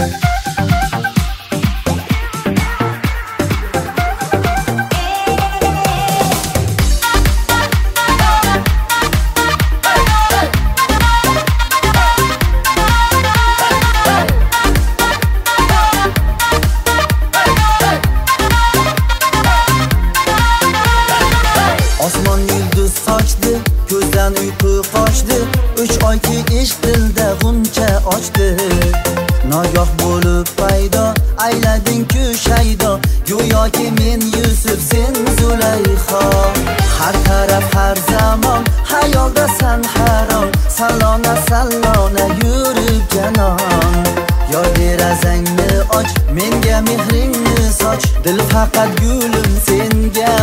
Osmon yulduz sochdi, ko'zdan uyqu qochdi, 3 oyki ish dilda g'uncha ochdi. Nogoh bo'lib paydo, aylading-ku shaydo, go'yoki men Yusuf, sen Zulayho. Har taraf har zamon, hayoldasan harom, salona salona yurib janon. Yor derazangni och, menga mehringni soch, dil faqat gulim senga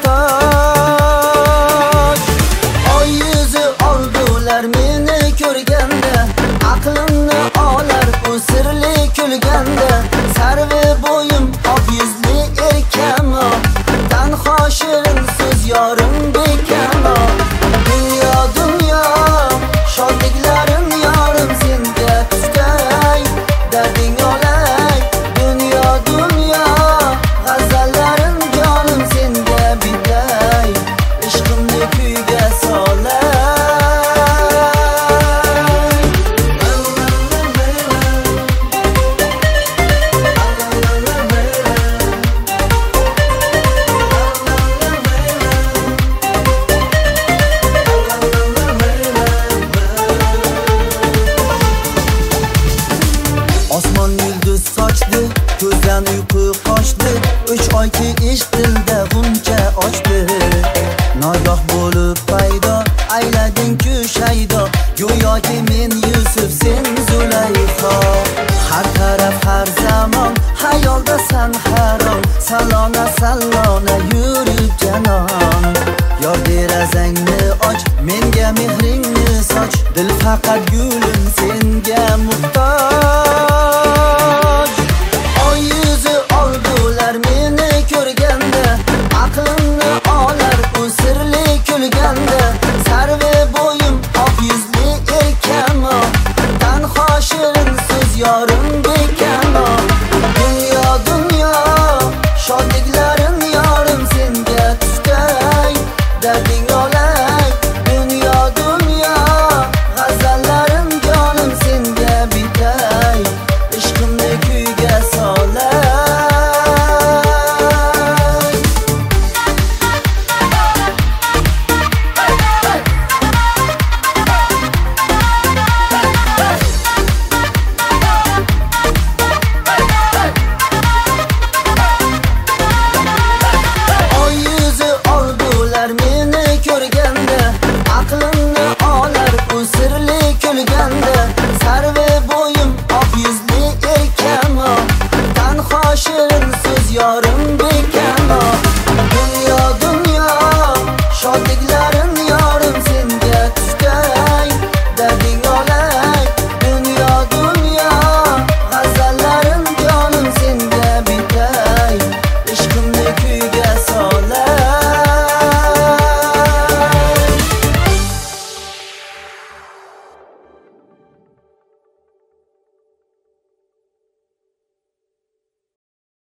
muhtoj. Oy yuzi oldular meni ko'rganda, aqlimni olar u sirli kulganda. Sarvi bo'yim oq yuzli erkamo, tanho shirin so'z yorim bekamo. Dunyo dunyo shodliklarim yorim senga tustay, darding olay. Dunyo dunyo g'azallarim jonim senga biday, ishqimni kuyga solay. Osmon yulduz sochdi, ko'zdan uyqu qochdi, 3 oyki ish dilda g'uncha ochdi. Nogoh bo'lib paydo, aylading-ku shaydo, go'yoki men Yusuf, sen Zulayho. Har taraf har zamon, hayoldasan harom, salona salona yurib janon. Yor derazangni och, menga mehringni soch, dil faqat gulim senga muhtoj.